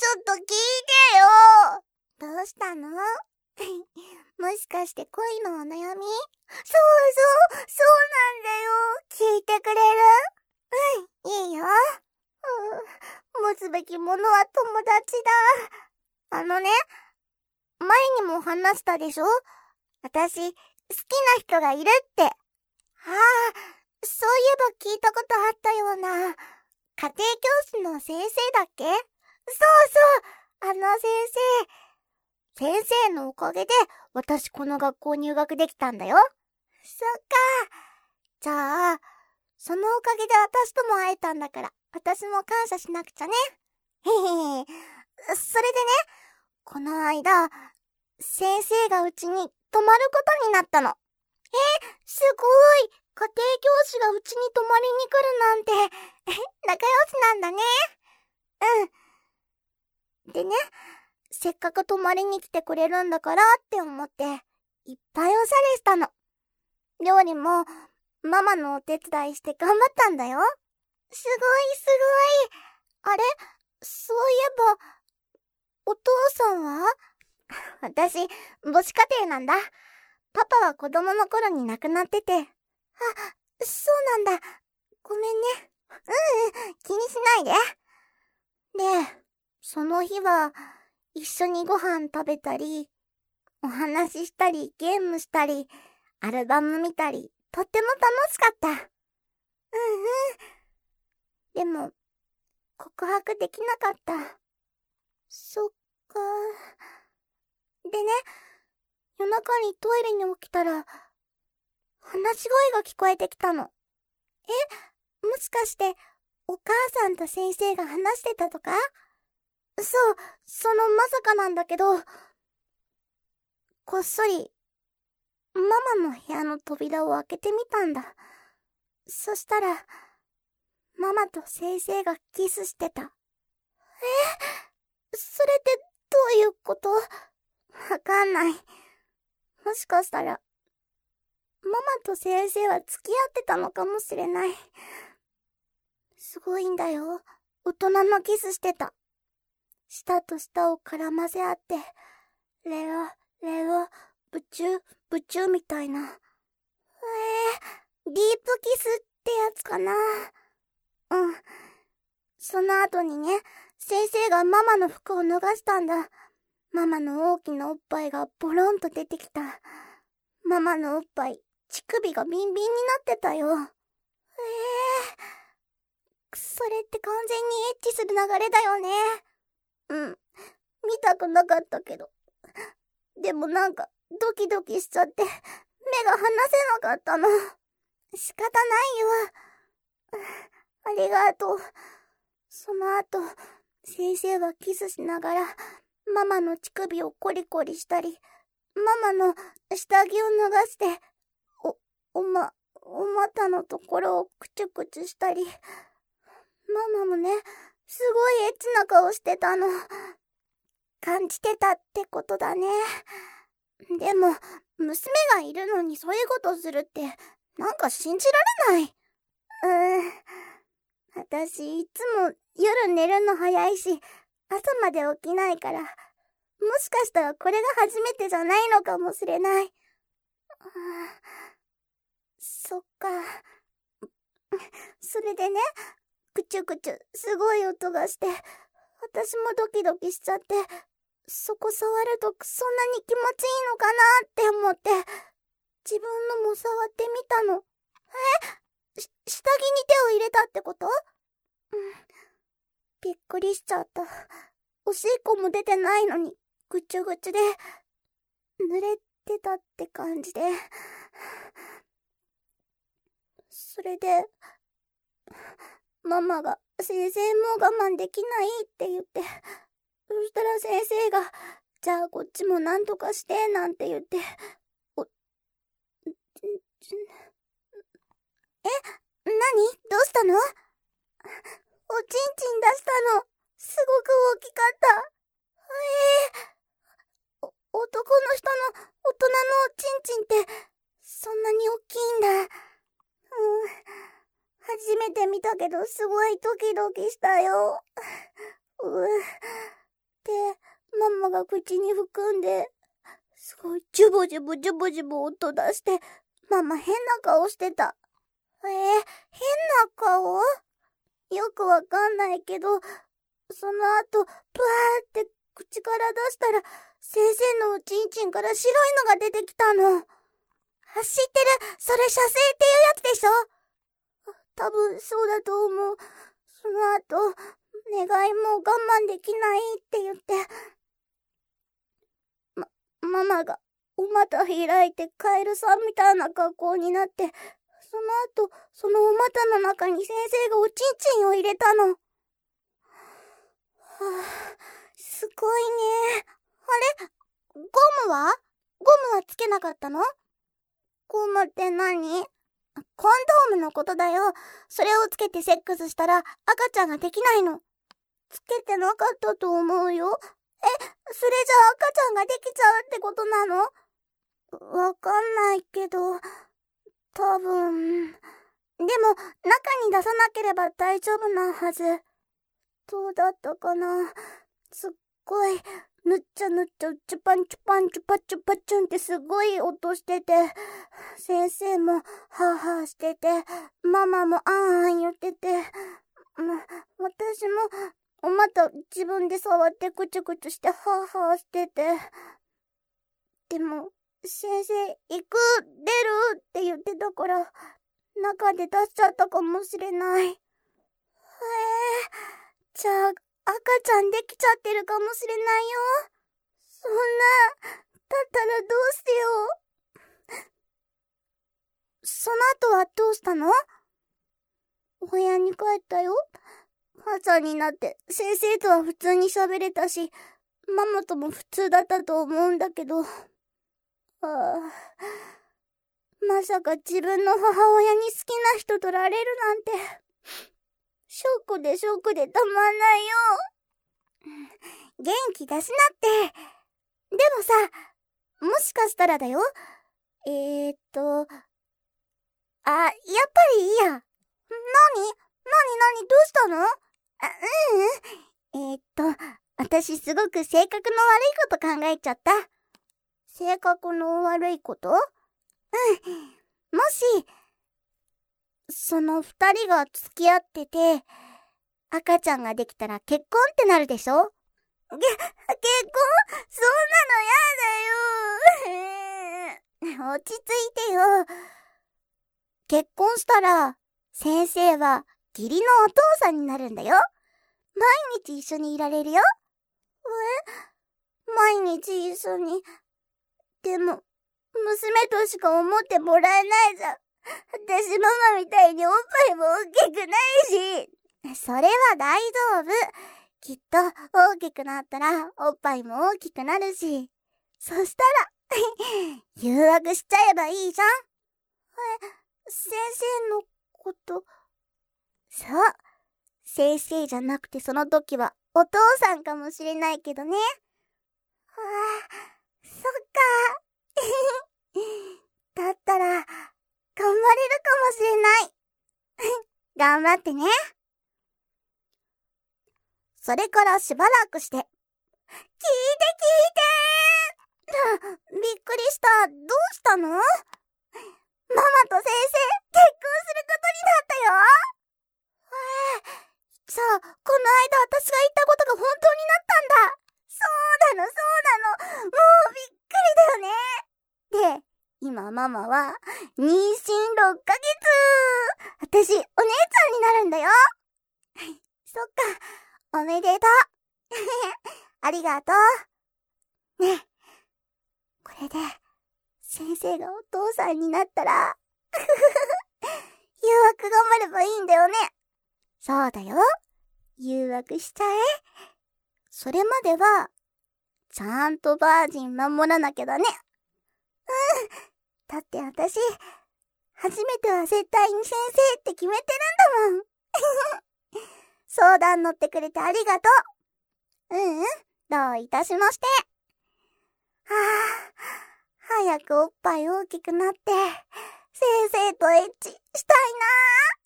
ょっと聞いてよ。どうしたの？もしかして恋のお悩み？そうなんだよ。聞いてくれる？いいよ。持つべきものは友達だ。前にも話したでしょ？私、好きな人がいるって。ああ、そういえば聞いたことあったような。家庭教師の先生だっけ？そう、先生のおかげで私この学校入学できたんだよ。そっか。じゃあ、そのおかげで私とも会えたんだから、私も感謝しなくちゃね。へへへ。それでね、この間、先生がうちに泊まることになったの。すごい！家庭教師がうちに泊まりに来るなんて、仲良しなんだね。でね、せっかく泊まりに来てくれるんだからって思って、いっぱいおしゃれしたの。料理も、ママのお手伝いして頑張ったんだよ。すごい。あれ？そういえば、お父さんは？私、母子家庭なんだ。パパは子供の頃に亡くなってて。あ、そうなんだ。ごめんね。気にしないで。で、その日は、一緒にご飯食べたり、お話ししたり、ゲームしたり、アルバム見たり、とっても楽しかった。でも、告白できなかった。そっか。でね、夜中にトイレに起きたら、話し声が聞こえてきたの。もしかして、お母さんと先生が話してたとか？そう、そのまさかなんだけど、こっそり、ママの部屋の扉を開けてみたんだ。そしたら、ママと先生がキスしてた。それってどういうこと？わかんない。もしかしたら、ママと先生は付き合ってたのかもしれない。すごいんだよ。大人のキスしてた。舌と舌を絡ませ合って、レロ、ブチュみたいな。ディープキスってやつかな。その後にね、先生がママの服を脱がしたんだ。ママの大きなおっぱいがボロンと出てきた。ママのおっぱい、乳首がビンビンになってたよ。それって完全にエッチする流れだよね。見たくなかったけど。でもなんか、ドキドキしちゃって、目が離せなかったの。仕方ないよ。ありがとう。その後、先生はキスしながら、ママの乳首をコリコリしたり、ママの下着を脱がして、お股のところをクチュクチュしたり、ママもね、すごいエッチな顔してたの。感じてたってことだね。でも、娘がいるのにそういうことするって、なんか信じられない。私、いつも夜寝るの早いし、朝まで起きないから、もしかしたらこれが初めてじゃないのかもしれない。そっか。それでね、クチュクチュ、すごい音がして、私もドキドキしちゃって、そこ触るとそんなに気持ちいいのかなって思って、自分のも触ってみたの。下着に手を入れたってこと？びっくりしちゃった。おしっこも出てないのに、ぐちゅぐちゅで、濡れてたって感じで。それで、ママが、先生もう我慢できないって言って、そしたら先生が、じゃあこっちもなんとかして、なんて言って、何？どうしたの？おちんちん出したの。すごく大きかった。男の人の大人のおちんちんって、そんなに大きいんだ。初めて見たけど、すごいドキドキしたよ。 が口に含んで、すごいジュボジュボジュボジュボ音出して、ママ変な顔してた。変な顔？よくわかんないけど、その後、ブワーって口から出したら、先生のおちんちんから白いのが出てきたの。知ってる、それ射精っていうやつでしょ？多分そうだと思う。その後、願いも我慢できないって言って、ママがお股開いてカエルさんみたいな格好になって、その後、そのお股の中に先生がおちんちんを入れたの。すごいね。あれ？ゴムはつけなかったの？ゴムって何？コンドームのことだよ。それをつけてセックスしたら赤ちゃんができないの。つけてなかったと思うよ。それじゃ赤ちゃんができちゃうってことなの？わかんないけど、多分。でも、中に出さなければ大丈夫なはず。どうだったかな？すっごい、ぬっちゃぬっちゃ、チュパンチュパンチュパチュパチュンってすごい音してて、先生もハーハーしてて、ママもあんあん言ってて、私もまた自分で触ってクチュクチュしてハーハーしてて、でも先生行く出るって言ってたから中で出しちゃったかもしれない。じゃあ赤ちゃんできちゃってるかもしれないよ。そんなだったらどうしよう。その後はどうしたの？お部屋に帰ったよ。朝になって先生とは普通に喋れたし、ママとも普通だったと思うんだけど、まさか自分の母親に好きな人とられるなんて、ショックでたまんないよ。元気出しなって。でもさ、もしかしたらだよ。やっぱりいいや。なにどうしたの？私すごく性格の悪いこと考えちゃった。性格の悪いこと？もし、その二人が付き合ってて、赤ちゃんができたら結婚ってなるでしょ？結婚？そんなのやだよ。落ち着いてよ。結婚したら、先生は義理のお父さんになるんだよ。毎日一緒にいられるよ。毎日一緒に。でも、娘としか思ってもらえないじゃん。私ママみたいにおっぱいも大きくないし。それは大丈夫。きっと大きくなったらおっぱいも大きくなるし。そしたら、誘惑しちゃえばいいじゃん。先生のこと。そう。先生じゃなくてその時はお父さんかもしれないけどね。そっか。だったら、頑張れるかもしれない。頑張ってね。それからしばらくして、聞いてびっくりした。どうしたの？ママと先生、結婚することになったよ。じゃあ、この間私が言ったことが本当になったんだ。そうなの。もうびっくりだよね。で、今ママは妊娠6ヶ月。私、お姉ちゃんになるんだよ。そっか、おめでとう。ありがとう。ねえ、これで先生がお父さんになったら誘惑頑張ればいいんだよね。そうだよ。誘惑しちゃえ。それまではちゃんとバージン守らなきゃだね。だって私初めては絶対に先生って決めてるんだもん。相談乗ってくれてありがとう。どういたしまして。早くおっぱい大きくなって先生とエッチしたいな。